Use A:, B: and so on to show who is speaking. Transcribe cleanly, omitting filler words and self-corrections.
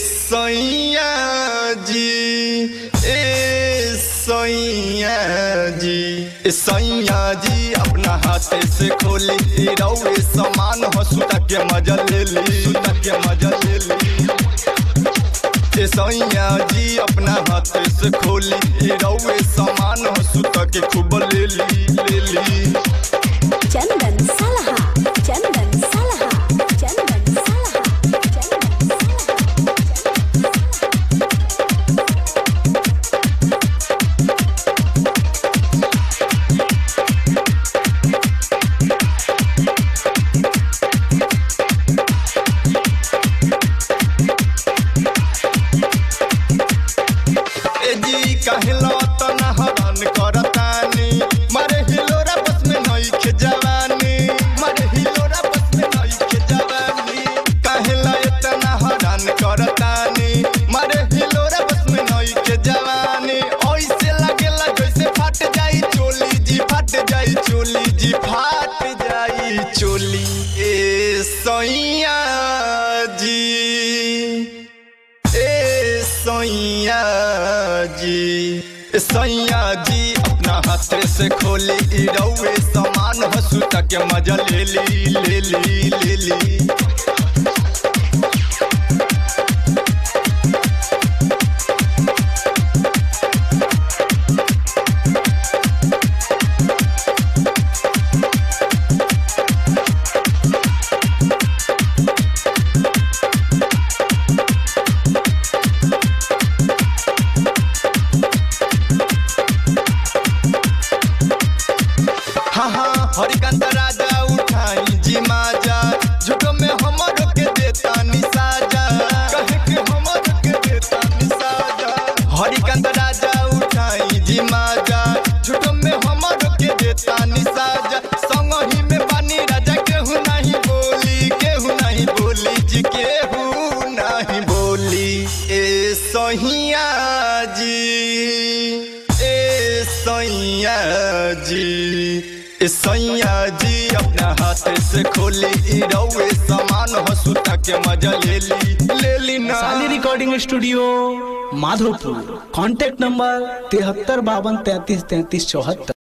A: सैया जी सैया जी अपना हाथ से खोली रउए समान हो सुता के मजा ले ली सैया जी अपना हाथ से खोली रउए समान हो सुता के खूब ले ली
B: चंदन सलहा
A: कहलो तो न हरण करतानी मारे हिलोरा बस में नई के जवानी कहला इतना हरण करतानी मारे हिलोरा बस में नई के जवानी ऐसे लगेला जैसे फट जाई चोली ए सैया जी अपना हाथ से खोली रउए समान हंसू तक मजा ले ली हरिकांत राजा उठाई जी माजा झूठो में हमर के देता निसाजा कहे के हमर के देता निसाजा हरिकांत राजा उठाई जी माजा झूठो में हमर के देता निसाजा संग ही में पानी राजा केहू नहीं बोली जी केहू नहीं बोली ए सैया जी अपना हाथ से खोली रउए समान हंसू तक मजा ले ली ना।
C: साली recording studio Madhopur, contact number 7352333374।